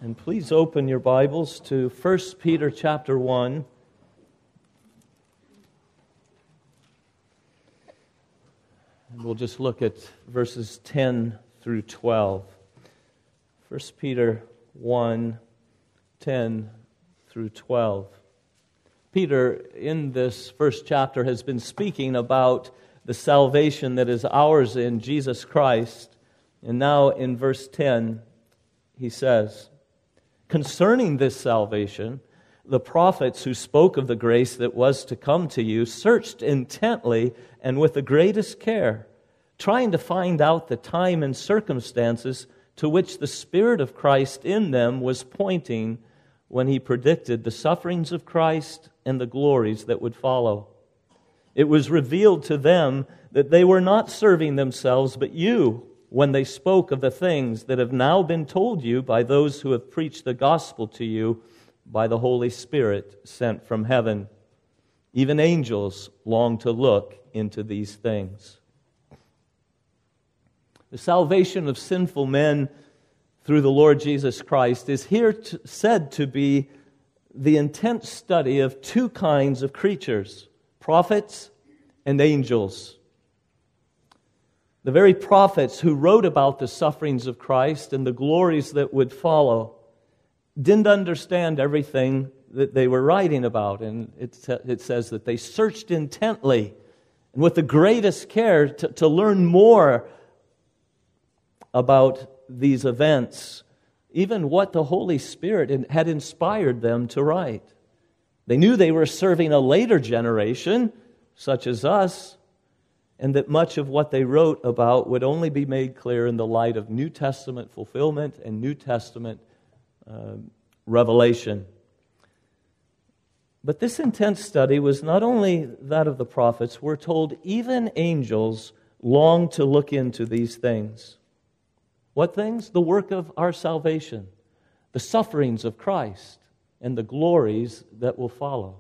And please open your Bibles to 1 Peter chapter 1. And we'll just look at verses 10 through 12. 1 Peter 1, 10 through 12. Peter, in this first chapter, has been speaking about the salvation that is ours in Jesus Christ. And now in verse 10, he says, "Concerning this salvation, the prophets who spoke of the grace that was to come to you searched intently and with the greatest care, trying to find out the time and circumstances to which the Spirit of Christ in them was pointing when He predicted the sufferings of Christ and the glories that would follow. It was revealed to them that they were not serving themselves but you, when they spoke of the things that have now been told you by those who have preached the gospel to you by the Holy Spirit sent from heaven. Even angels long to look into these things." The salvation of sinful men through the Lord Jesus Christ is here said to be the intense study of two kinds of creatures, prophets and angels. The very prophets who wrote about the sufferings of Christ and the glories that would follow didn't understand everything that they were writing about. And it says that they searched intently and with the greatest care to learn more about these events, even what the Holy Spirit had inspired them to write. They knew they were serving a later generation, such as us, and that much of what they wrote about would only be made clear in the light of New Testament fulfillment and New Testament revelation. But this intense study was not only that of the prophets. We're told even angels long to look into these things. What things? The work of our salvation, the sufferings of Christ, and the glories that will follow.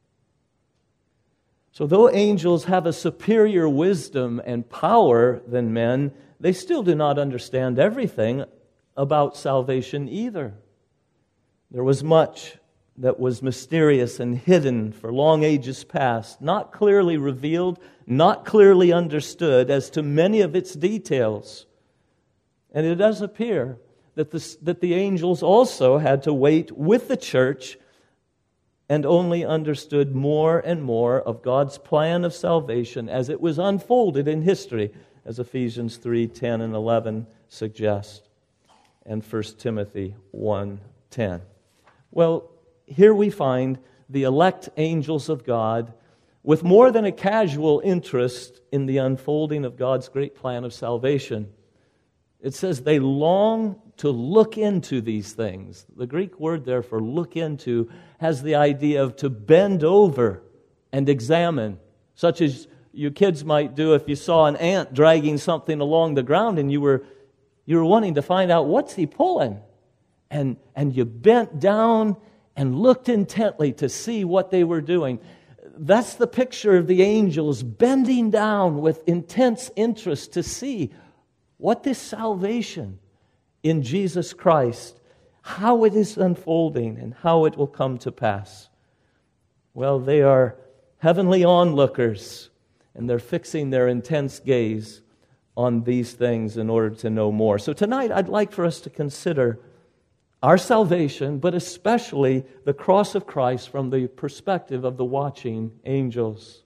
So though angels have a superior wisdom and power than men, they still do not understand everything about salvation either. There was much that was mysterious and hidden for long ages past, not clearly revealed, not clearly understood as to many of its details. And it does appear that the angels also had to wait with the church and only understood more and more of God's plan of salvation as it was unfolded in history, as Ephesians 3:10 and 11 suggest, and 1 Timothy 1:10. Well, here we find the elect angels of God with more than a casual interest in the unfolding of God's great plan of salvation. It says they long to look into these things. The Greek word there for look into has the idea of to bend over and examine, such as you kids might do if you saw an ant dragging something along the ground and you were wanting to find out what's he pulling. And you bent down and looked intently to see what they were doing. That's the picture of the angels bending down with intense interest to see what this salvation in Jesus Christ, how it is unfolding and how it will come to pass. Well, they are heavenly onlookers, and they're fixing their intense gaze on these things in order to know more. So tonight I'd like for us to consider our salvation, but especially the cross of Christ from the perspective of the watching angels.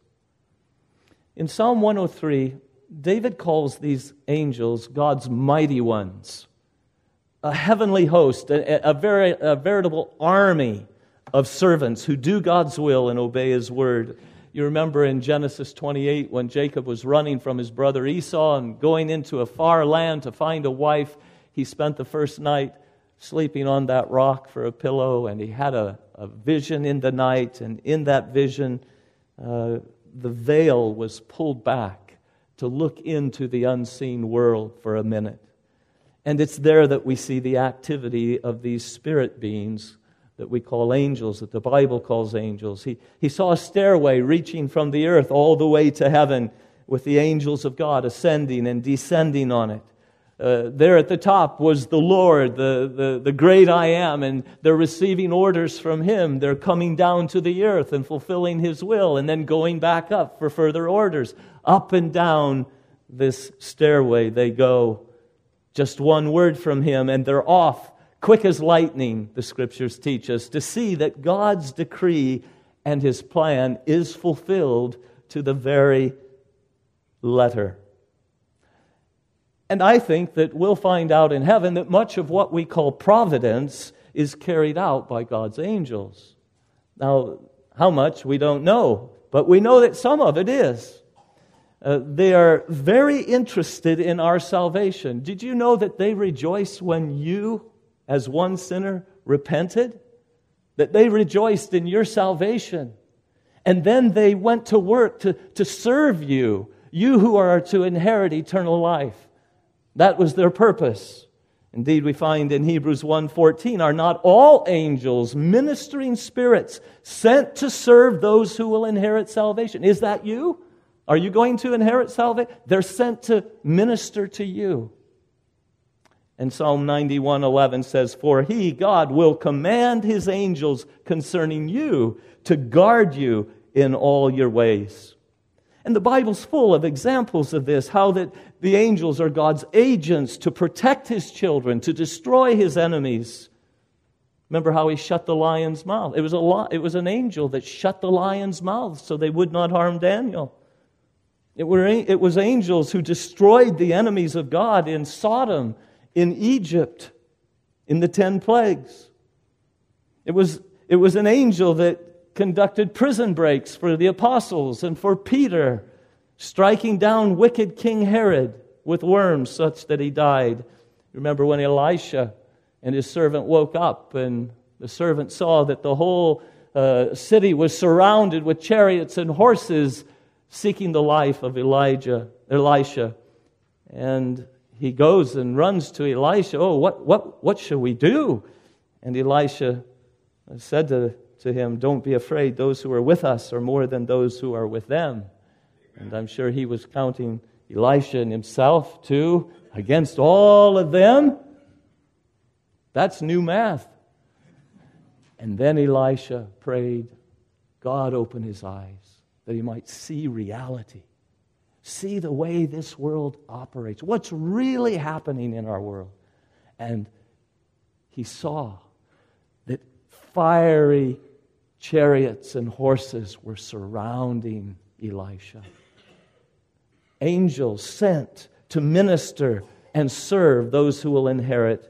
In Psalm 103, David calls these angels God's mighty ones, a heavenly host, a veritable army of servants who do God's will and obey His word. You remember in Genesis 28 when Jacob was running from his brother Esau and going into a far land to find a wife, he spent the first night sleeping on that rock for a pillow, and he had a vision in the night, and in that vision the veil was pulled back to look into the unseen world for a minute. And it's there that we see the activity of these spirit beings that we call angels, that the Bible calls angels. He saw a stairway reaching from the earth all the way to heaven with the angels of God ascending and descending on it. There at the top was the Lord, the great I am, and they're receiving orders from Him. They're coming down to the earth and fulfilling His will, and then going back up for further orders. Up and down this stairway they go. Just one word from Him, and they're off, quick as lightning, the Scriptures teach us, to see that God's decree and His plan is fulfilled to the very letter. And I think that we'll find out in heaven that much of what we call providence is carried out by God's angels. Now, how much, we don't know, but we know that some of it is. They are very interested in our salvation. Did you know that they rejoiced when you, as one sinner, repented? That they rejoiced in your salvation. And then they went to work to serve you, you who are to inherit eternal life. That was their purpose. Indeed, we find in Hebrews 1:14, are not all angels ministering spirits sent to serve those who will inherit salvation? Is that you? Are you going to inherit salvation? They're sent to minister to you. And Psalm 91:11 says, for He, God, will command His angels concerning you to guard you in all your ways. And the Bible's full of examples of this, how that the angels are God's agents to protect His children, to destroy His enemies. Remember how He shut the lion's mouth? It was an angel that shut the lion's mouth so they would not harm Daniel. It was angels who destroyed the enemies of God in Sodom, in Egypt, in the 10 plagues. It was an angel that conducted prison breaks for the apostles and for Peter, striking down wicked King Herod with worms such that he died. Remember when Elisha and his servant woke up and the servant saw that the whole city was surrounded with chariots and horses seeking the life of Elisha. And he goes and runs to Elisha. Oh, what shall we do? And Elisha said to him, don't be afraid. Those who are with us are more than those who are with them. And I'm sure he was counting Elisha and himself too against all of them. That's new math. And then Elisha prayed, God open his eyes that he might see reality. See the way this world operates. What's really happening in our world. And he saw that fiery chariots and horses were surrounding Elisha. Angels sent to minister and serve those who will inherit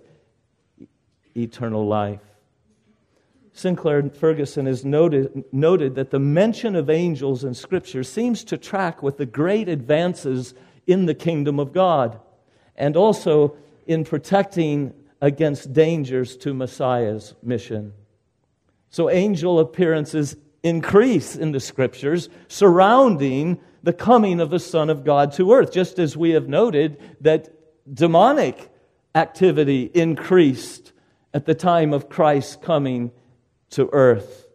eternal life. Sinclair Ferguson has noted that the mention of angels in Scripture seems to track with the great advances in the kingdom of God and also in protecting against dangers to Messiah's mission. So angel appearances increase in the Scriptures surrounding the coming of the Son of God to earth, just as we have noted that demonic activity increased at the time of Christ's coming to earth.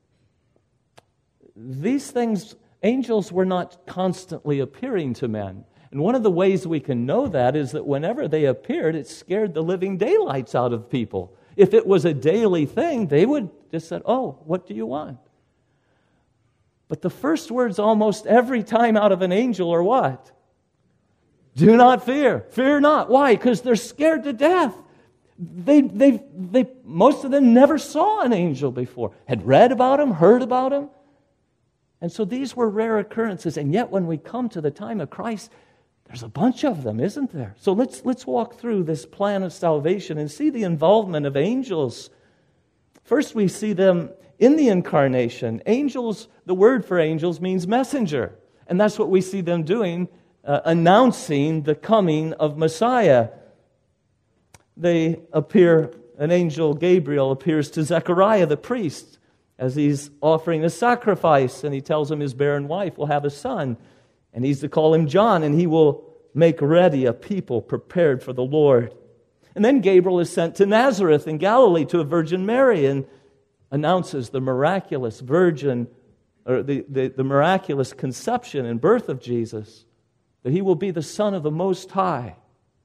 These things, angels were not constantly appearing to men. And one of the ways we can know that is that whenever they appeared, it scared the living daylights out of people. If it was a daily thing, they would just say, oh, what do you want? But the first words almost every time out of an angel are what? Do not fear. Fear not. Why? Because they're scared to death. They most of them never saw an angel before, had read about him, heard about him. And so these were rare occurrences. And yet when we come to the time of Christ, there's a bunch of them, isn't there? So let's walk through this plan of salvation and see the involvement of angels. First, we see them in the incarnation. Angels, the word for angels means messenger. And that's what we see them doing, announcing the coming of Messiah. They appear, an angel Gabriel appears to Zechariah the priest as he's offering a sacrifice, and he tells him his barren wife will have a son, and he's to call him John, and he will make ready a people prepared for the Lord. And then Gabriel is sent to Nazareth in Galilee to a Virgin Mary and announces the miraculous virgin, or the miraculous conception and birth of Jesus, that he will be the Son of the Most High.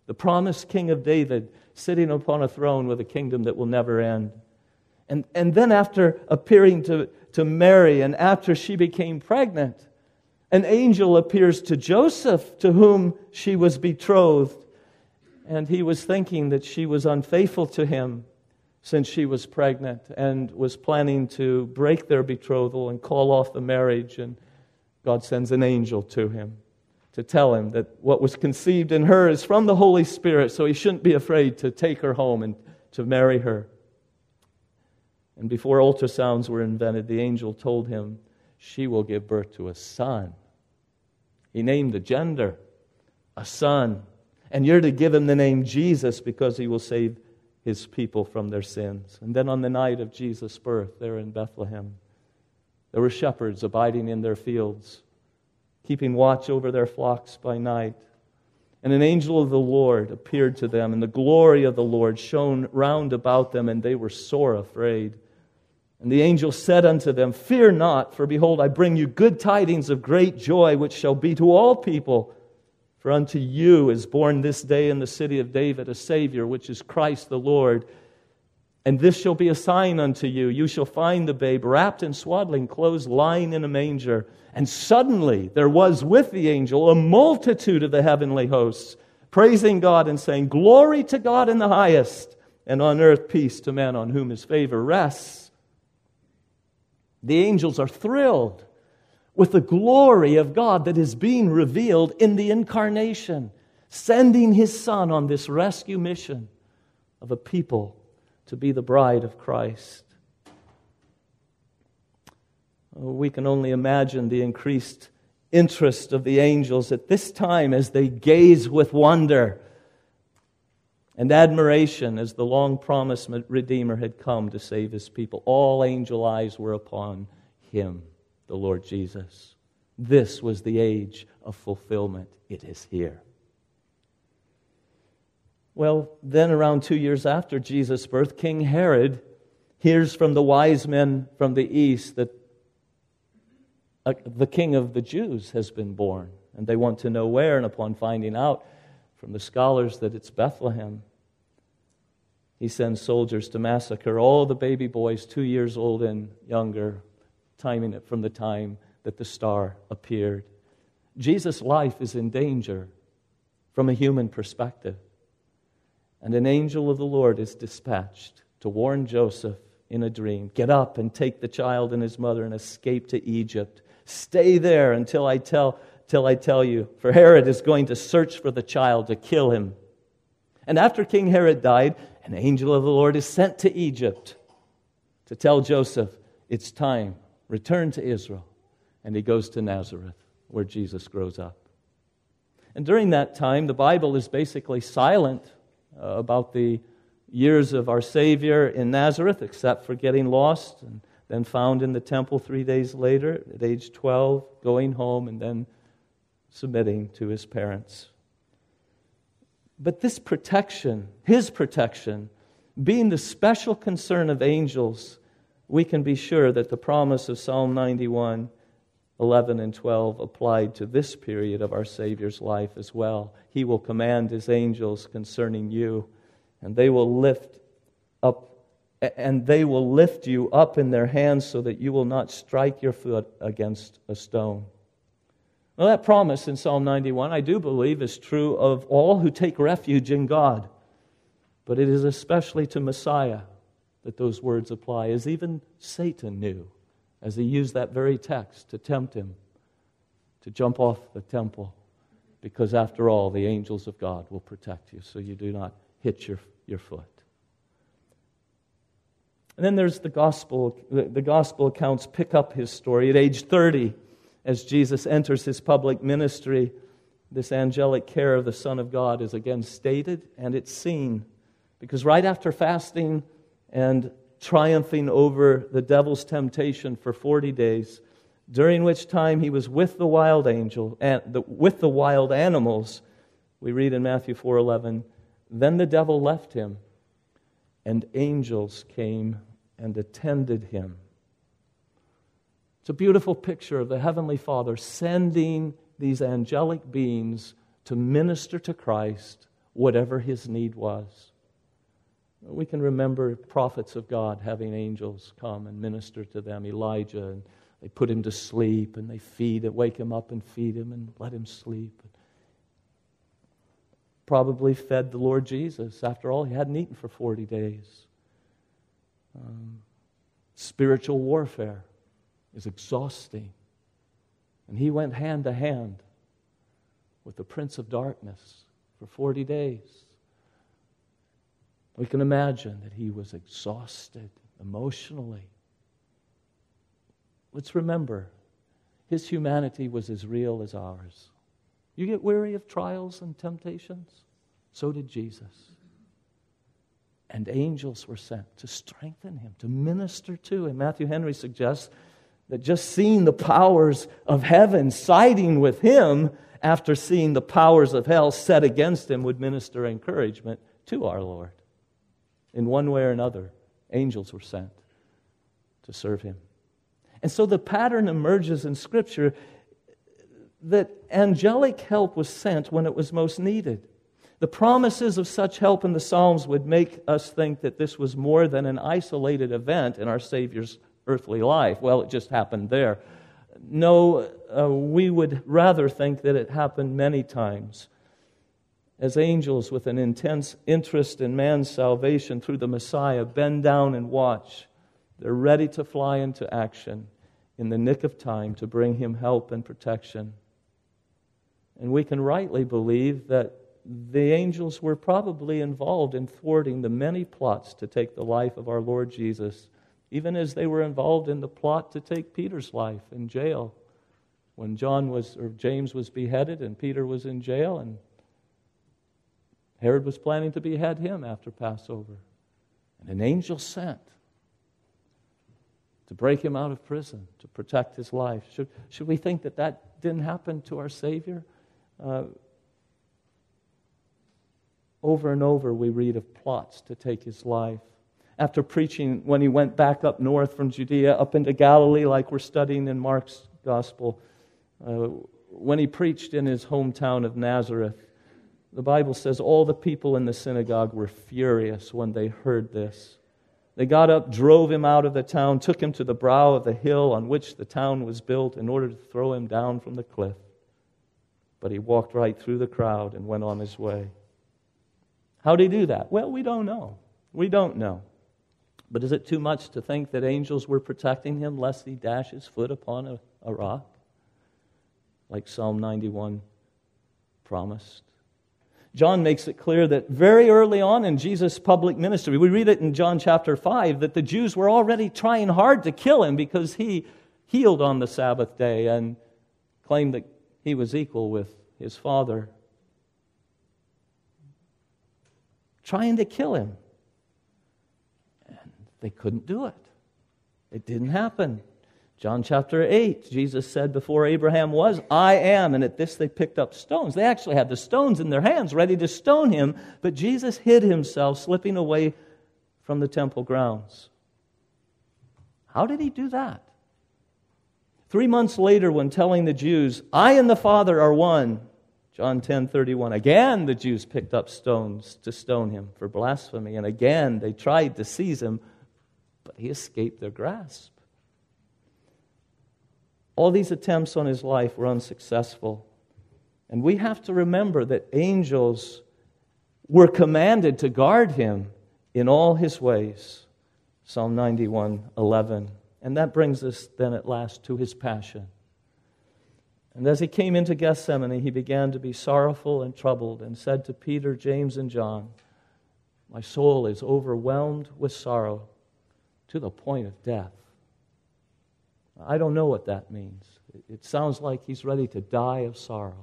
the promised King of David, sitting upon a throne with a kingdom that will never end. And then after appearing to Mary and after she became pregnant, an angel appears to Joseph, to whom she was betrothed. And he was thinking that she was unfaithful to him since she was pregnant and was planning to break their betrothal and call off the marriage. And God sends an angel to him to tell him that what was conceived in her is from the Holy Spirit, so he shouldn't be afraid to take her home and to marry her. And before ultrasounds were invented, the angel told him, she will give birth to a son. He named the gender, a son. And you're to give him the name Jesus because he will save his people from their sins. And then on the night of Jesus' birth, there in Bethlehem, there were shepherds abiding in their fields, keeping watch over their flocks by night. And an angel of the Lord appeared to them, and the glory of the Lord shone round about them, and they were sore afraid. And the angel said unto them, fear not, for behold, I bring you good tidings of great joy, which shall be to all people. For unto you is born this day in the city of David a Savior, which is Christ the Lord. And this shall be a sign unto you. You shall find the babe wrapped in swaddling clothes, lying in a manger. And suddenly there was with the angel a multitude of the heavenly hosts, praising God and saying, glory to God in the highest, and on earth peace to men on whom his favor rests. The angels are thrilled with the glory of God that is being revealed in the incarnation, sending his Son on this rescue mission of a people to be the bride of Christ. We can only imagine the increased interest of the angels at this time as they gaze with wonder and admiration as the long-promised Redeemer had come to save his people. All angel eyes were upon him, the Lord Jesus. This was the age of fulfillment. It is here. Well, then around 2 years after Jesus' birth, King Herod hears from the wise men from the east that the King of the Jews has been born. And they want to know where, and upon finding out from the scholars that it's Bethlehem, he sends soldiers to massacre all the baby boys 2 years old and younger, timing it from the time that the star appeared. Jesus' life is in danger from a human perspective. And an angel of the Lord is dispatched to warn Joseph in a dream, get up and take the child and his mother and escape to Egypt. Stay there until I tell you, for Herod is going to search for the child to kill him. And after King Herod died, an angel of the Lord is sent to Egypt to tell Joseph, it's time, return to Israel. And he goes to Nazareth, where Jesus grows up. And during that time, the Bible is basically silent about the years of our Savior in Nazareth, except for getting lost and then found in the temple 3 days later at age 12, going home and then submitting to his parents. But this protection, his protection, being the special concern of angels, we can be sure that the promise of Psalm 91, 11 and 12 applied to this period of our Savior's life as well. He will command his angels concerning you, and they will lift you up in their hands so that you will not strike your foot against a stone. Well, that promise in Psalm 91, I do believe, is true of all who take refuge in God. But it is especially to Messiah that those words apply, as even Satan knew, as he used that very text to tempt him to jump off the temple. Because after all, the angels of God will protect you so you do not hit your foot. And then there's the gospel. The gospel accounts pick up his story at age 30. As Jesus enters his public ministry, this angelic care of the Son of God is again stated, and it's seen. Because right after fasting and triumphing over the devil's temptation for 40 days, during which time he was with the wild animals, we read in Matthew 4:11, then the devil left him, and angels came and attended him. It's a beautiful picture of the Heavenly Father sending these angelic beings to minister to Christ whatever his need was. We can remember prophets of God having angels come and minister to them. Elijah, and they put him to sleep, and they wake him up and feed him and let him sleep. Probably fed the Lord Jesus. After all, he hadn't eaten for 40 days. Spiritual warfare is exhausting. And he went hand to hand with the prince of darkness for 40 days. We can imagine that he was exhausted emotionally. Let's remember, his humanity was as real as ours. You get weary of trials and temptations? So did Jesus. And angels were sent to strengthen him, to minister to him. Matthew Henry suggests that just seeing the powers of heaven siding with him after seeing the powers of hell set against him would minister encouragement to our Lord. In one way or another, angels were sent to serve him. And so the pattern emerges in Scripture that angelic help was sent when it was most needed. The promises of such help in the Psalms would make us think that this was more than an isolated event in our Savior's earthly life. Well, it just happened there. No, we would rather think that it happened many times. As angels with an intense interest in man's salvation through the Messiah bend down and watch, they're ready to fly into action in the nick of time to bring him help and protection. And we can rightly believe that the angels were probably involved in thwarting the many plots to take the life of our Lord Jesus, even as they were involved in the plot to take Peter's life in jail when James was beheaded and Peter was in jail, and Herod was planning to behead him after Passover. And an angel sent to break him out of prison, to protect his life. Should we think that that didn't happen to our Savior? Over and over we read of plots to take his life. After preaching, when he went back up north from Judea, up into Galilee, like we're studying in Mark's Gospel, when he preached in his hometown of Nazareth, the Bible says all the people in the synagogue were furious when they heard this. They got up, drove him out of the town, took him to the brow of the hill on which the town was built in order to throw him down from the cliff. But he walked right through the crowd and went on his way. How did he do that? Well, we don't know. We don't know. But is it too much to think that angels were protecting him lest he dash his foot upon a rock? Like Psalm 91 promised. John makes it clear that very early on in Jesus' public ministry, we read it in John chapter 5, that the Jews were already trying hard to kill him because he healed on the Sabbath day and claimed that he was equal with his Father. Trying to kill him. And they couldn't do it. It didn't happen. John chapter 8, Jesus said, before Abraham was, I am. And at this they picked up stones. They actually had the stones in their hands ready to stone him, but Jesus hid himself, slipping away from the temple grounds. How did he do that? 3 months later, when telling the Jews, I and the Father are one, John 10:31, again the Jews picked up stones to stone him for blasphemy, and again they tried to seize him, but he escaped their grasp. All these attempts on his life were unsuccessful. And we have to remember that angels were commanded to guard him in all his ways. Psalm 91:11. And that brings us then at last to his passion. And as he came into Gethsemane, he began to be sorrowful and troubled and said to Peter, James, and John, my soul is overwhelmed with sorrow to the point of death. I don't know what that means. It sounds like he's ready to die of sorrow.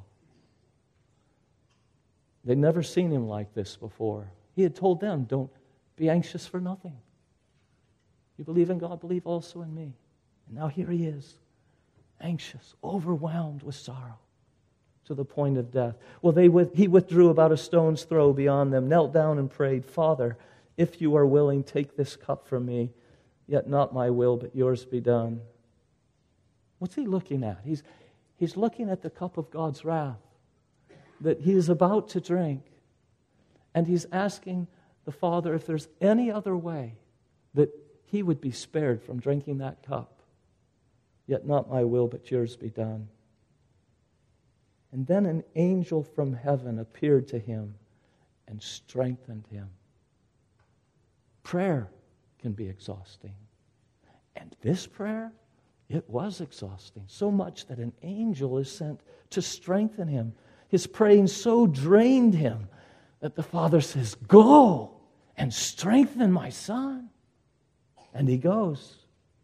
They'd never seen him like this before. He had told them, don't be anxious for nothing. You believe in God, believe also in me. And now here he is, anxious, overwhelmed with sorrow to the point of death. Well, he withdrew about a stone's throw beyond them, knelt down and prayed, Father, if you are willing, take this cup from me, yet not my will, but yours be done. What's he looking at? He's looking at the cup of God's wrath that he is about to drink. And he's asking the Father if there's any other way that he would be spared from drinking that cup. Yet not my will, but yours be done. And then an angel from heaven appeared to him and strengthened him. Prayer can be exhausting. And this prayer, it was exhausting, so much that an angel is sent to strengthen him. His praying so drained him that the Father says, "Go and strengthen my son." And he goes,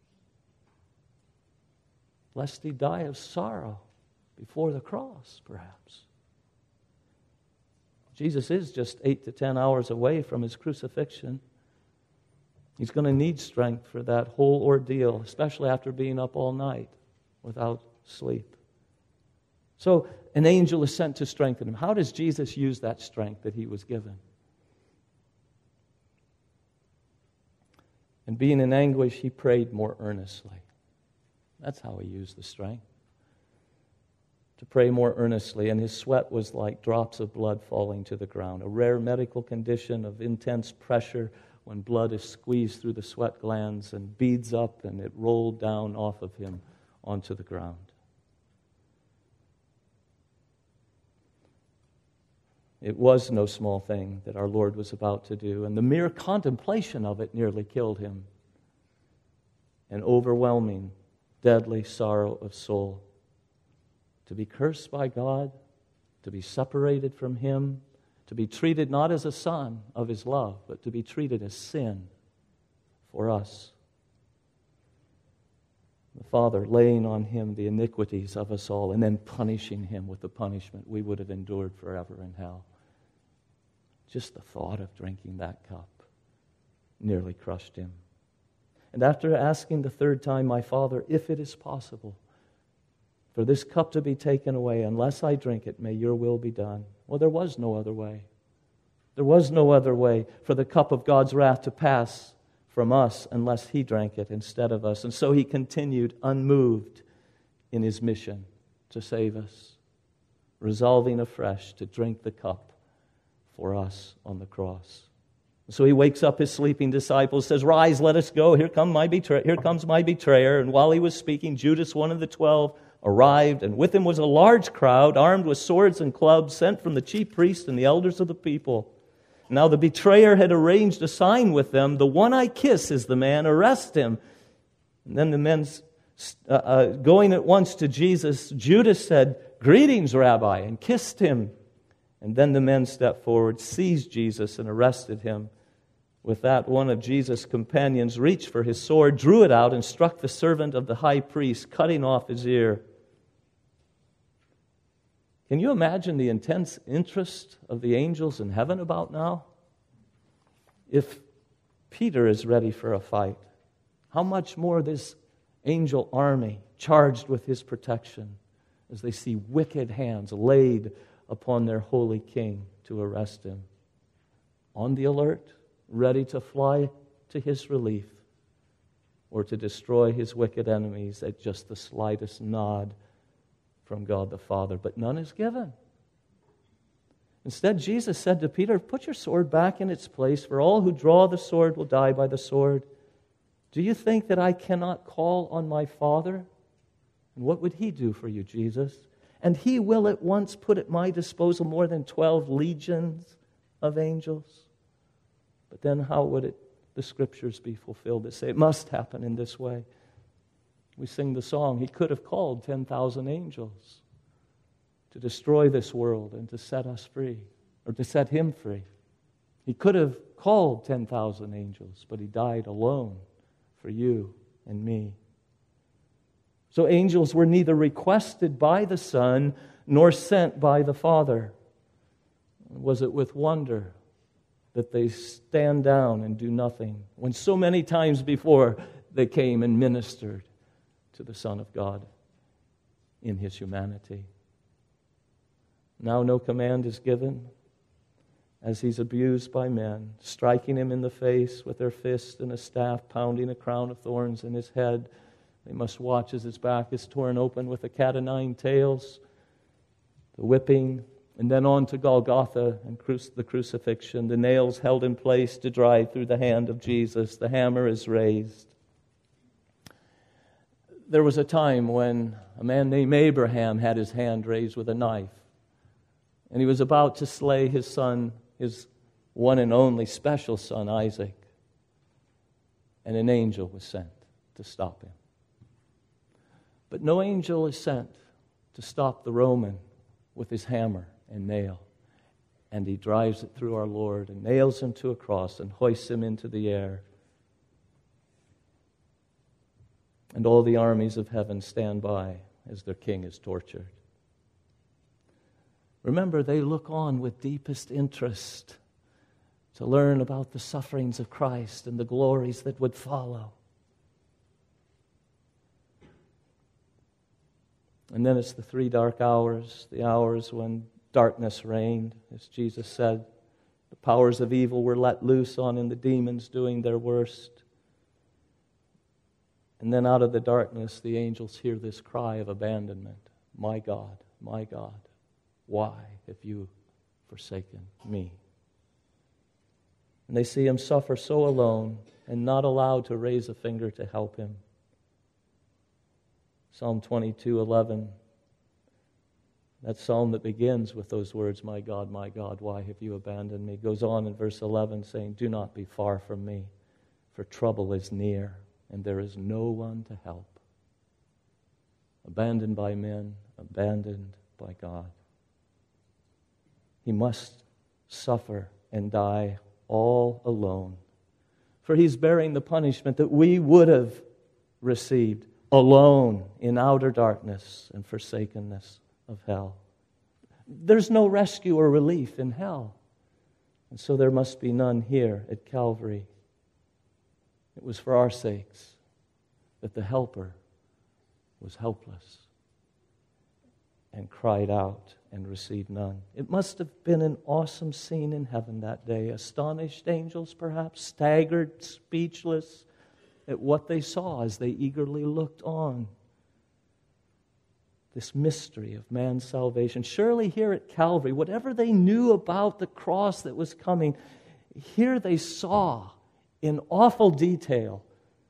lest he die of sorrow before the cross, perhaps. Jesus is just 8 to 10 hours away from his crucifixion. He's going to need strength for that whole ordeal, especially after being up all night without sleep. So an angel is sent to strengthen him. How does Jesus use that strength that he was given? And being in anguish, he prayed more earnestly. That's how he used the strength. To pray more earnestly, and his sweat was like drops of blood falling to the ground, a rare medical condition of intense pressure when blood is squeezed through the sweat glands and beads up, and it rolled down off of him onto the ground. It was no small thing that our Lord was about to do, and the mere contemplation of it nearly killed him. An overwhelming, deadly sorrow of soul. To be cursed by God, to be separated from Him, to be treated not as a son of His love, but to be treated as sin for us. The Father laying on Him the iniquities of us all and then punishing Him with the punishment we would have endured forever in hell. Just the thought of drinking that cup nearly crushed Him. And after asking the third time, "My Father, if it is possible, for this cup to be taken away, unless I drink it, may your will be done." Well, there was no other way. There was no other way for the cup of God's wrath to pass from us unless He drank it instead of us. And so He continued unmoved in His mission to save us, resolving afresh to drink the cup for us on the cross. So He wakes up His sleeping disciples, says, "Rise, let us go. Here comes my betrayer." And while He was speaking, Judas, one of the 12, arrived, and with him was a large crowd, armed with swords and clubs, sent from the chief priests and the elders of the people. Now the betrayer had arranged a sign with them, "The one I kiss is the man, arrest him." And then the men, going at once to Jesus, Judas said, "Greetings, Rabbi," and kissed Him. And then the men stepped forward, seized Jesus, and arrested Him. With that, one of Jesus' companions reached for his sword, drew it out, and struck the servant of the high priest, cutting off his ear. Can you imagine the intense interest of the angels in heaven about now? If Peter is ready for a fight, how much more this angel army charged with his protection as they see wicked hands laid upon their holy king to arrest him. On the alert, ready to fly to his relief or to destroy his wicked enemies at just the slightest nod from God the Father. But none is given. Instead, Jesus said to Peter, "Put your sword back in its place, for all who draw the sword will die by the sword. Do you think that I cannot call on my Father? And what would He do for you, Jesus? And He will at once put at my disposal more than 12 legions of angels." But then how would the Scriptures be fulfilled that say it must happen in this way? We sing the song, He could have called 10,000 angels to destroy this world and to set us free, or to set Him free. He could have called 10,000 angels, but He died alone for you and me. So angels were neither requested by the Son nor sent by the Father. Was it with wonder that they stand down and do nothing, when so many times before they came and ministered to the Son of God in His humanity? Now no command is given as He's abused by men, striking Him in the face with their fist and a staff, pounding a crown of thorns in His head. They must watch as His back is torn open with a cat o' nine tails. The whipping, And then on to Golgotha and the crucifixion. The nails held in place to drive through the hand of Jesus. The hammer is raised. There was a time when a man named Abraham had his hand raised with a knife. And he was about to slay his son, his one and only special son, Isaac. And an angel was sent to stop him. But no angel is sent to stop the Roman with his hammer and nail. And he drives it through our Lord and nails him to a cross and hoists him into the air. And all the armies of heaven stand by as their king is tortured. Remember, they look on with deepest interest to learn about the sufferings of Christ and the glories that would follow. And then it's the 3 dark hours, the hours when darkness reigned, as Jesus said. The powers of evil were let loose on, and the demons doing their worst. And then out of the darkness, the angels hear this cry of abandonment. My God, why have you forsaken me? And they see him suffer so alone and not allowed to raise a finger to help him. Psalm 22:11, that psalm that begins with those words, my God, why have you abandoned me?" goes on in verse 11 saying, "Do not be far from me, for trouble is near, and there is no one to help." Abandoned by men, abandoned by God. He must suffer and die all alone, for he's bearing the punishment that we would have received alone in outer darkness and forsakenness of hell. There's no rescue or relief in hell, and so there must be none here at Calvary. It was for our sakes that the Helper was helpless and cried out and received none. It must have been an awesome scene in heaven that day. Astonished angels, perhaps, staggered, speechless at what they saw as they eagerly looked on. This mystery of man's salvation. Surely here at Calvary, whatever they knew about the cross that was coming, here they saw in awful detail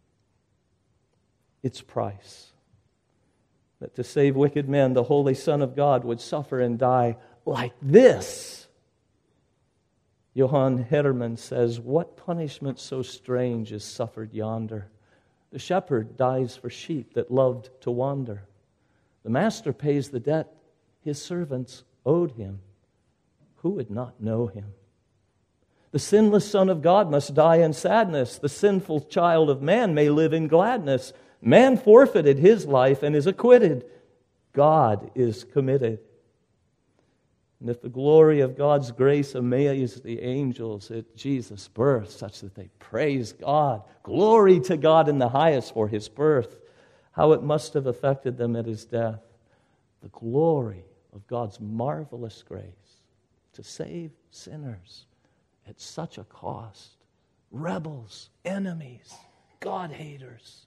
its price. That to save wicked men, the Holy Son of God would suffer and die like this. Johann Hermann says, "What punishment so strange is suffered yonder? The shepherd dies for sheep that loved to wander. The master pays the debt his servants owed him. Who would not know him? The sinless Son of God must die in sadness. The sinful child of man may live in gladness. Man forfeited his life and is acquitted. God is committed. And if the glory of God's grace amazed the angels at Jesus' birth, such that they praise God, glory to God in the highest for his birth, how it must have affected them at his death. The glory of God's marvelous grace to save sinners at such a cost. Rebels, enemies, God-haters.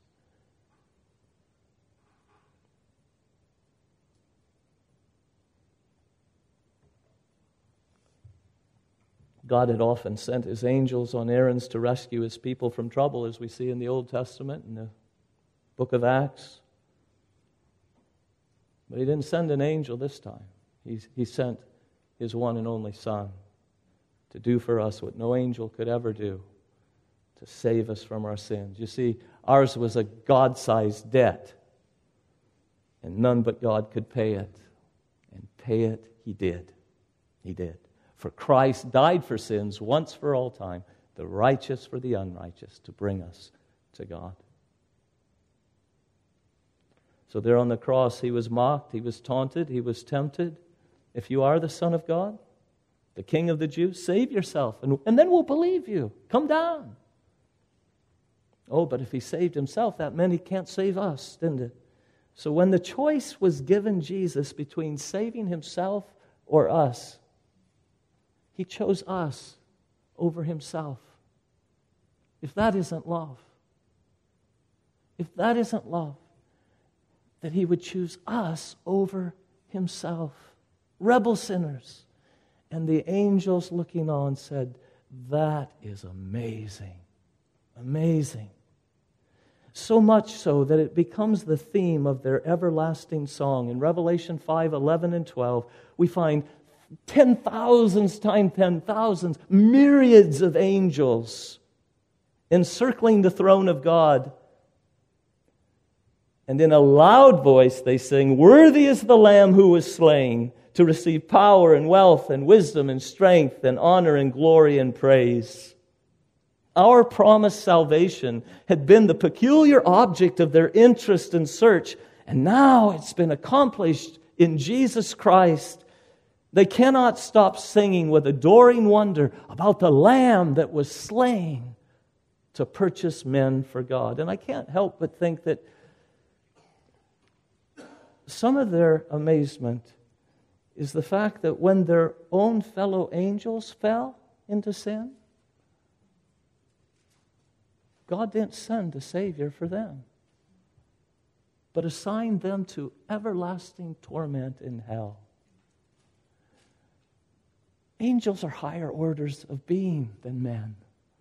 God had often sent his angels on errands to rescue his people from trouble, as we see in the Old Testament, in the book of Acts. But he didn't send an angel this time. He sent his one and only Son to do for us what no angel could ever do, to save us from our sins. You see, ours was a God-sized debt, and none but God could pay it. And pay it he did. He did. For Christ died for sins once for all time, the righteous for the unrighteous, to bring us to God. So there on the cross, he was mocked, he was taunted, he was tempted. If you are the Son of God, the King of the Jews, save yourself, and then we'll believe you. Come down. Oh, but if he saved himself, that meant he can't save us, didn't it? So when the choice was given Jesus between saving himself or us, he chose us over himself. If that isn't love, that he would choose us over himself. Rebel sinners, And the angels looking on said, that is amazing. Amazing. So much so that it becomes the theme of their everlasting song. In Revelation 5:11 and 12, we find 10,000s times 10,000s, myriads of angels encircling the throne of God. And in a loud voice they sing, "Worthy is the Lamb who was slain to receive power and wealth and wisdom and strength and honor and glory and praise." Our promised salvation had been the peculiar object of their interest and search, and now it's been accomplished in Jesus Christ. They cannot stop singing with adoring wonder about the Lamb that was slain to purchase men for God. And I can't help but think that some of their amazement is the fact that when their own fellow angels fell into sin, God didn't send a Savior for them, but assigned them to everlasting torment in hell. Angels are higher orders of being than men.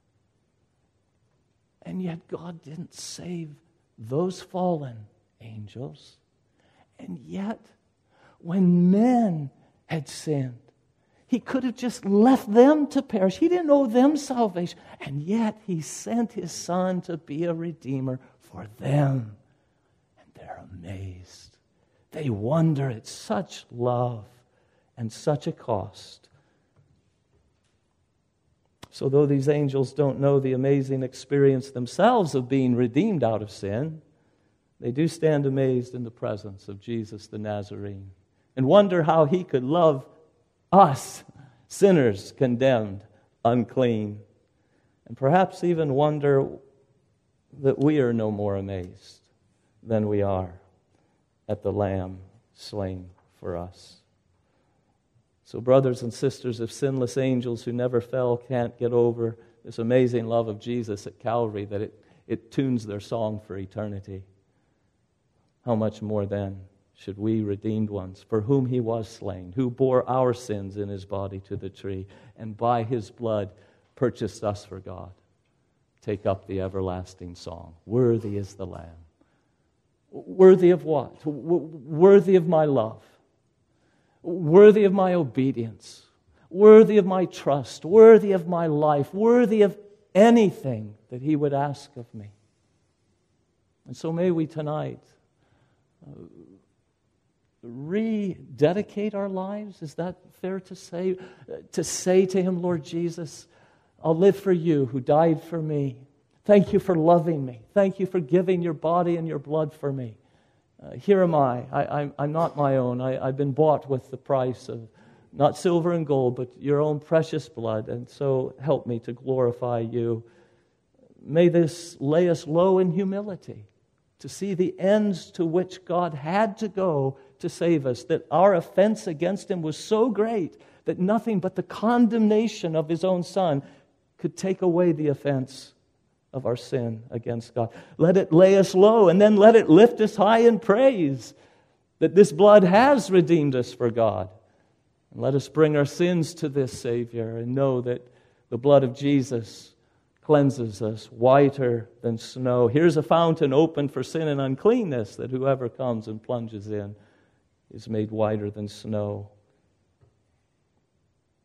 And yet God didn't save those fallen angels. And yet, when men had sinned, He could have just left them to perish. He didn't owe them salvation. And yet He sent His Son to be a Redeemer for them. And they're amazed. They wonder at such love and such a cost. So though these angels don't know the amazing experience themselves of being redeemed out of sin, they do stand amazed in the presence of Jesus the Nazarene and wonder how He could love us, sinners condemned, unclean, and perhaps even wonder that we are no more amazed than we are at the Lamb slain for us. So brothers and sisters, if sinless angels who never fell can't get over this amazing love of Jesus at Calvary, that it tunes their song for eternity, how much more then should we redeemed ones, for whom He was slain, who bore our sins in His body to the tree, and by His blood purchased us for God, take up the everlasting song. Worthy is the Lamb. Worthy of what? Worthy of my love. Worthy of my obedience. Worthy of my trust. Worthy of my life. Worthy of anything that He would ask of me. And so may we tonight rededicate our lives. Is that fair to say? To say to Him, Lord Jesus, I'll live for You who died for me. Thank You for loving me. Thank You for giving Your body and Your blood for me. Here am I. I'm not my own. I've been bought with the price of not silver and gold, but Your own precious blood. And so help me to glorify You. May this lay us low in humility, to see the ends to which God had to go to save us, that our offense against Him was so great that nothing but the condemnation of His own Son could take away the offense of our sin against God. Let it lay us low, and then let it lift us high in praise that this blood has redeemed us for God. And let us bring our sins to this Savior and know that the blood of Jesus cleanses us whiter than snow. Here's a fountain open for sin and uncleanness, that whoever comes and plunges in is made whiter than snow.